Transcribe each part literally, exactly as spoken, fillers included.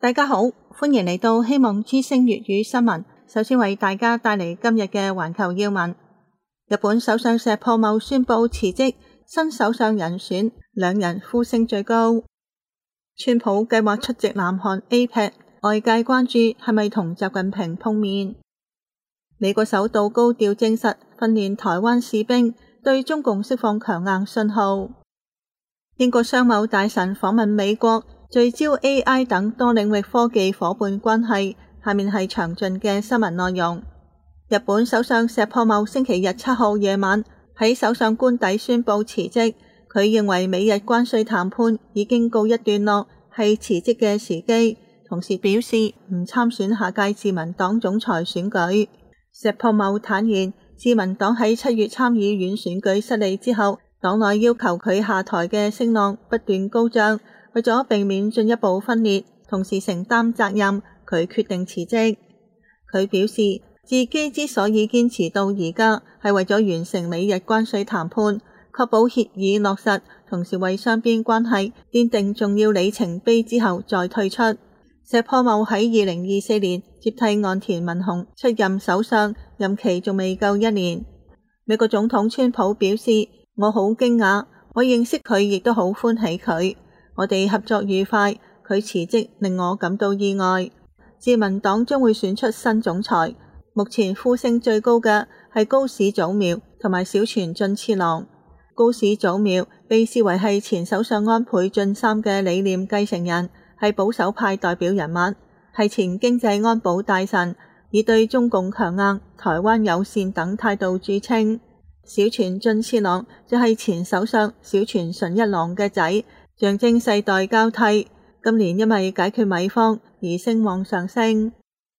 大家好，歡迎嚟到希望之聲粵語新聞。首先為大家帶嚟今日嘅環球要聞。日本首相石破茂宣布辭職，新首相人選兩人呼聲最高。川普計劃出席南韓 A P E C， 外界關注係咪同習近平碰面。美國首度高調證實訓練台灣士兵，對中共釋放強硬信號。英國商務大臣訪問美國，聚焦 A I 等多領域科技夥伴關係。下面係詳盡嘅新聞內容。日本首相石破茂星期日七號夜晚喺首相官邸宣布辭職，佢認為美日關稅談判已經告一段落，係辭職嘅時機，同時表示唔參選下屆自民黨總裁選舉。石破茂坦言，自民黨喺七月參議院選舉失利之後，黨內要求佢下台嘅聲浪不斷高漲，為咗避免進一步分裂，同時承擔責任，佢決定辭職。佢表示自己之所以堅持到而家，係為咗完成美日關稅談判，確保協議落實，同時為雙邊關係奠定重要里程碑之後再退出。石破茂喺二零二四年接替岸田文雄出任首相，任期仲未夠一年。美國總統川普表示，我好驚訝，我認識佢亦都好歡喜佢，我哋合作愉快，佢辭職令我感到意外。自民黨將會選出新總裁，目前呼聲最高嘅係高市早苗同埋小泉進次郎。高市早苗被視為係前首相安倍晉三嘅理念繼承人，係保守派代表人物，係前經濟安保大臣，以對中共強硬、台灣友善等態度著稱。小泉進次郎就係前首相小泉純一郎嘅仔，象徵世代交替。今年因為解決米荒而聲望上升。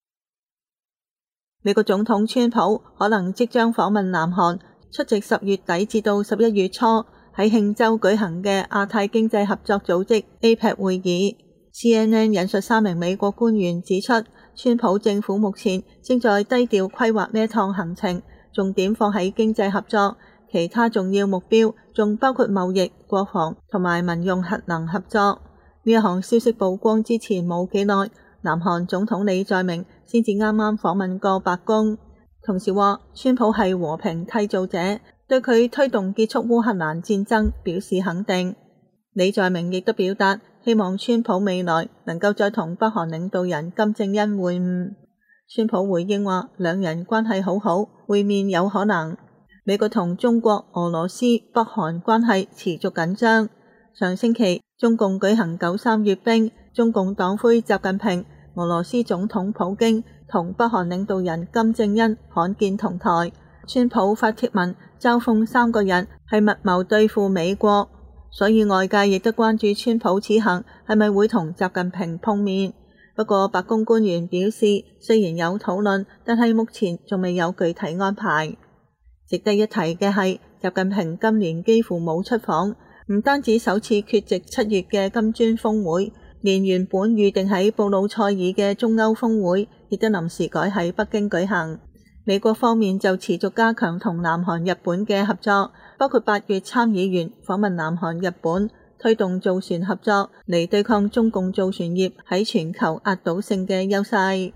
美國總統川普可能即將訪問南韓，出席十月底至到十一月初喺慶州舉行嘅亞太經濟合作組織 A P E C 會議。C N N 引述三名美國官員指出，川普政府目前正在低調規劃呢一趟行程，重點放喺經濟合作，其他重要目標仲包括貿易、國防同埋民用核能合作。呢一項消息曝光之前冇幾耐，南韓總統李在明先至啱啱訪問過白宮，同時話川普係和平締造者，對佢推動結束烏克蘭戰爭表示肯定。李在明亦都表達希望川普未來能夠再同北韓領導人金正恩會晤。川普回應話兩人關係好好，會面有可能。美國同中國、俄羅斯、北韓關係持續緊張。上星期中共舉行九三閱兵，中共黨魁習近平、俄羅斯總統普京同北韓領導人金正恩罕見同台。川普發帖文嘲諷三個人係密謀對付美國，所以外界亦都關注川普此行係咪會同習近平碰面。不過白宮官員表示，雖然有討論，但係目前仲未有具體安排。值得一提嘅係，習近平今年幾乎冇出訪。唔單止首次缺席七月嘅金磚峰會，連原本預定喺布魯塞爾嘅中歐峰會，亦都臨時改喺北京舉行。美國方面就持續加強同南韓、日本嘅合作，包括八月參議員訪問南韓、日本，推動造船合作嚟對抗中共造船業喺全球壓倒性嘅優勢。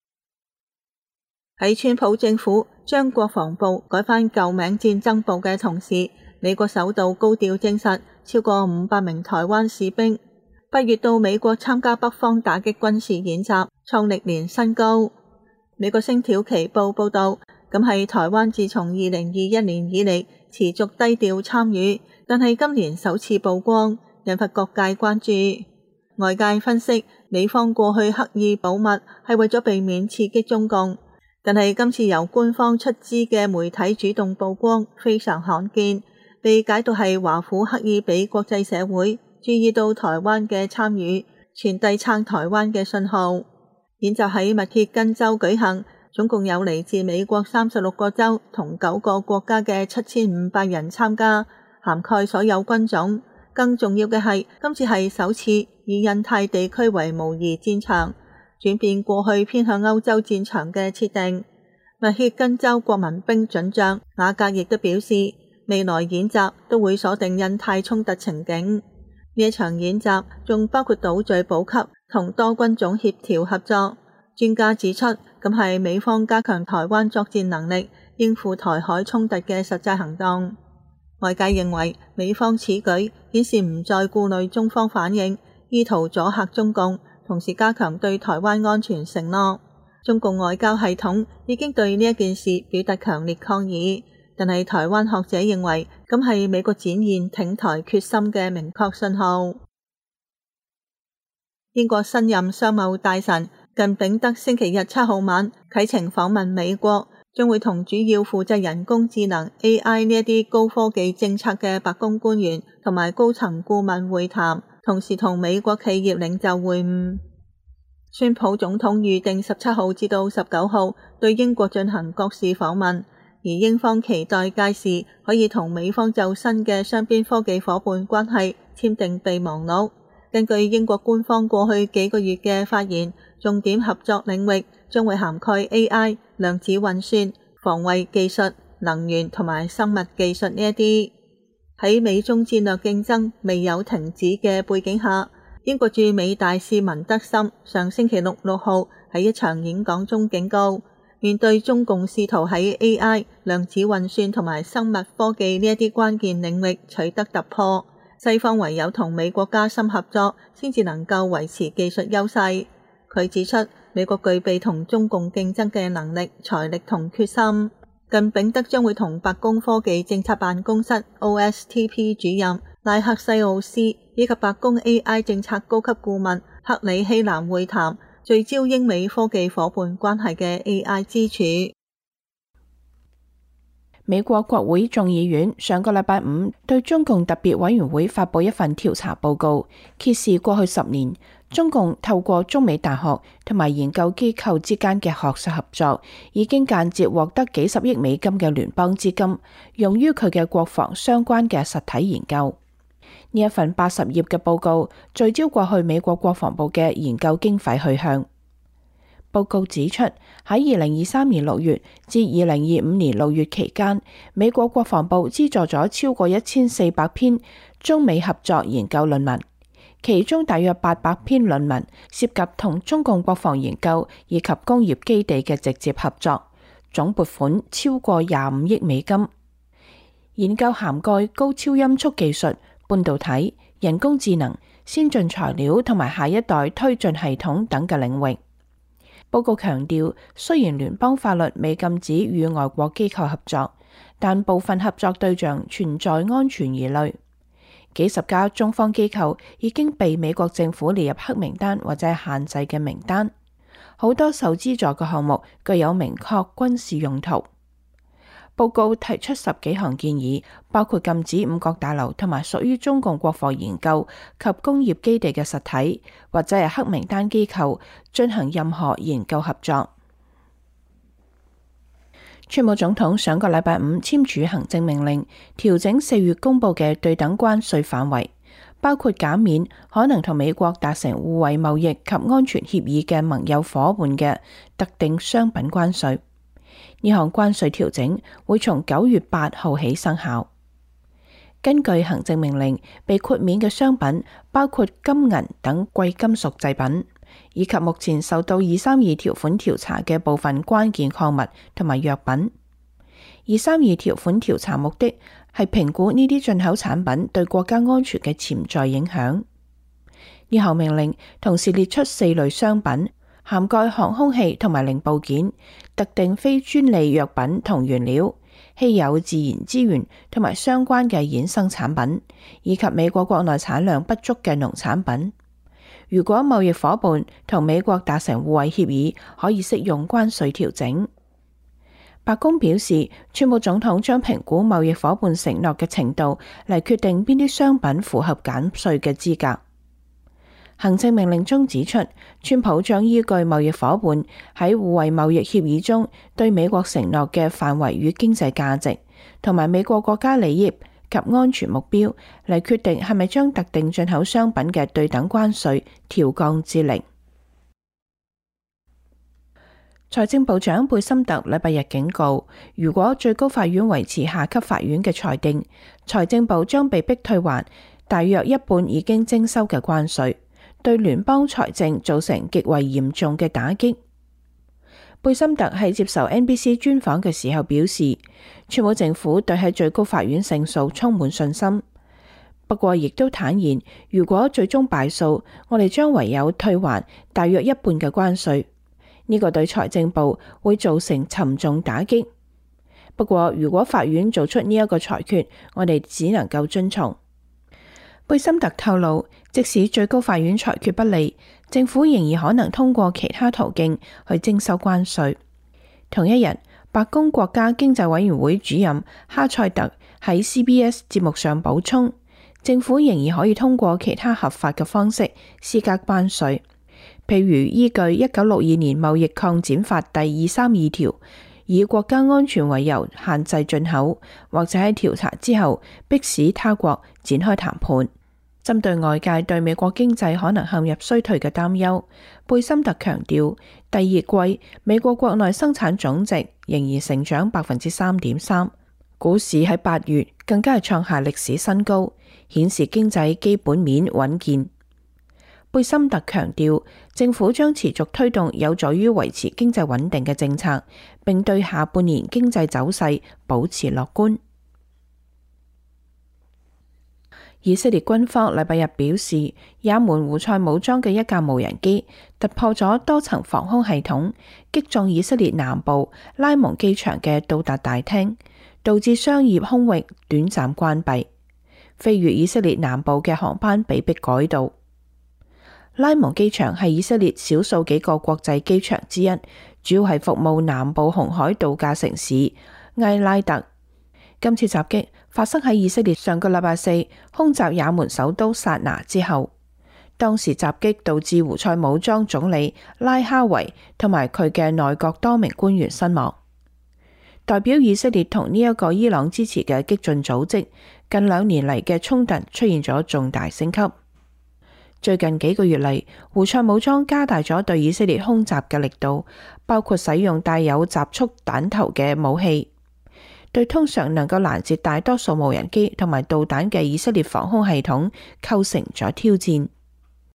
喺川普政府將國防部改返舊名戰爭部嘅同時，美國首度高調證實超過五百名台灣士兵八月到美國參加北方打擊軍事演習，創歷年新高。美國星條旗報報道，咁係台灣自從二零二一年以嚟持續低調參與，但係今年首次曝光，引發各界關注。外界分析，美方過去刻意保密係為咗避免刺激中共，但係今次由官方出資嘅媒體主動曝光，非常罕見，被解讀係華府刻意俾國際社會注意到台灣嘅參與，傳遞撐台灣嘅信號。演習喺密歇根州舉行，總共有嚟自美國三十六個州同九個國家嘅七千五百人參加，涵蓋所有軍種。更重要嘅係，今次係首次以印太地區為模擬戰場，轉變過去偏向歐洲戰場嘅設定。密歇根州國民兵准將瓦格亦都表示，未來演習都會鎖定印太衝突情景。呢一場演習仲包括島嶼補給同多軍種協調合作。專家指出，咁係美方加強台灣作戰能力，應付台海衝突嘅實際行動。外界認為美方此舉顯示唔再顧慮中方反應，意圖阻嚇中共，同時加強對台灣安全承諾。中共外交系統已經對呢一件事表達強烈抗議，但係台灣學者認為咁係美國展現挺台決心嘅明確信號。英國新任商務大臣近炳德星期日七號晚啟程訪問美國，將會同主要負責人工智能 A I 呢一啲高科技政策嘅白宮官員同埋高層顧問會談，同時同美國企業領袖會晤。川普總統預定十七號至到十九號對英國進行國事訪問，而英方期待屆時可以同美方就新嘅雙邊科技夥伴關係簽訂備忘錄。根據英國官方過去幾個月嘅發言，重點合作領域將會涵蓋 A I、量子運算、防衛技術、能源同埋生物技術呢一啲。喺美中戰略競爭未有停止嘅背景下，英國駐美大使文德森上星期六六號喺一場演講中警告，面對中共試圖喺 A I、量子運算同埋生物科技呢一啲關鍵領域取得突破，西方唯有同美國加深合作，先至能夠維持技術優勢。佢指出，美國具備同中共競爭嘅能力、財力同決心。近炳德將會同白宮科技政策辦公室 O S T P 主任拉克西奧斯以及白宮 A I 政策高級顧問克里希南會談，聚焦英美科技夥伴關係嘅 A I 支柱。 美國國會眾議院上個禮拜五對中共特別委員會發佈一份調查報告，揭示過去十年中共透過中美大學同埋研究機構之間嘅學術合作，已經間接獲得幾十億美金嘅聯邦資金，用於佢嘅國防相關嘅實體研究。呢一份八十頁嘅報告聚焦過去美國國防部嘅研究經費去向。報告指出，喺二零二三年六月至二零二五年六月期間，美國國防部資助咗超過一千四百篇中美合作研究論文，其中大約八百篇論文涉及同中共國防研究以及工業基地嘅直接合作，總撥款超過廿五億美金。研究涵蓋高超音速技術、半導體、人工智能、先進材料同埋下一代推進系統等嘅領域。報告強調，雖然聯邦法律未禁止與外國機構合作，但部分合作對象存在安全疑慮。幾十家中方機構已經被美國政府列入黑名單或者限制嘅名單，好多受資助嘅項目具有明確軍事用途。報告提出十幾項建議，包括禁止五角大樓同埋屬於中共國防研究及工業基地嘅實體或者係黑名單機構進行任何研究合作。川普總統上個禮拜五簽署行政命令，調整四月公布嘅對等關稅範圍，包括減免可能同美國達成互惠貿易及安全協議嘅盟友夥伴嘅特定商品關稅。呢項關稅調整會從九月八號起生效。根據行政命令，被豁免嘅商品包括金銀等貴金屬製品，以及目前受到二三二條款調查嘅部分關鍵礦物同埋藥品。二三二條款調查目的係評估呢啲進口產品對國家安全嘅潛在影響。呢項命令同時列出四類商品，涵蓋航空器同埋零部件、特定非專利藥品同原料、稀有自然資源同埋相關嘅衍生產品，以及美國國內產量不足嘅農產品。如果貿易夥伴同美國達成互惠協議，可以適用關稅調整。白宮表示，川普總統將評估貿易夥伴承諾嘅程度嚟決定邊啲商品符合減稅嘅資格。行政命令中指出，川普將依據貿易夥伴喺互惠貿易協議中對美國承諾嘅範圍與經濟價值，同埋美國國家利益及安全目標嚟決定係咪將特定進口商品嘅對等關稅調降至零。財政部長貝森特禮拜日警告，如果最高法院維持下級法院嘅裁定，財政部將被迫退還大約一半已經徵收嘅關稅， 對聯邦財政造成極為嚴重嘅打擊。貝森特喺接受 N B C 專訪嘅時候表示，川普政府對喺最高法院勝訴充滿信心，不過亦都坦言，如果最終敗訴，我哋將唯有退還大約一半嘅關稅，呢個對財政部會造成沉重打擊。不過如果法院做出呢一個裁決，我哋只能夠遵從。貝森特透露，即使最高法院裁決不利，政府仍然可能通過其他途徑去徵收關稅。同一日，白宮國家經濟委員會主任哈塞特喺 C B S 節目上補充，政府仍然可以通過其他合法嘅方式施加關稅，譬如依據一九六二年貿易擴展法第二三二條，以國家安全為由限制進口，或者喺調查之後迫使他國展開談判。針對外界對美國經濟可能陷入衰退嘅擔憂，貝森特強調，第二季美國國內生產總值仍然成長百分之三點三，股市喺八月更加係創下歷史新高，顯示經濟基本面穩健。貝森特強調，政府將持續推動有助於維持經濟穩定嘅政策，並對下半年經濟走勢保持樂觀。以色列軍方禮拜日表示，也門胡塞武裝嘅一架無人機突破咗多層防空系統，擊中以色列南部拉蒙機場嘅到達大廳，導致商業空域短暫關閉，飛越以色列南部嘅航班被迫改道。拉蒙機場係以色列少數幾個國際機場之一，主要係服務南部紅海度假城市埃拉特。今次襲擊發生喺以色列上個禮拜四空襲也門首都薩那之後，當時襲擊導致胡塞武裝總理拉哈維同埋佢嘅內閣多名官員身亡。代表以色列同呢一個伊朗支持嘅激進組織，近兩年嚟嘅衝突出現咗重大升級。最近幾個月嚟，胡塞武裝加大咗對以色列空襲嘅力度，包括使用帶有集束彈頭嘅武器，對通常能夠攔截大多數無人機同埋導彈嘅以色列防空系統構成咗挑戰。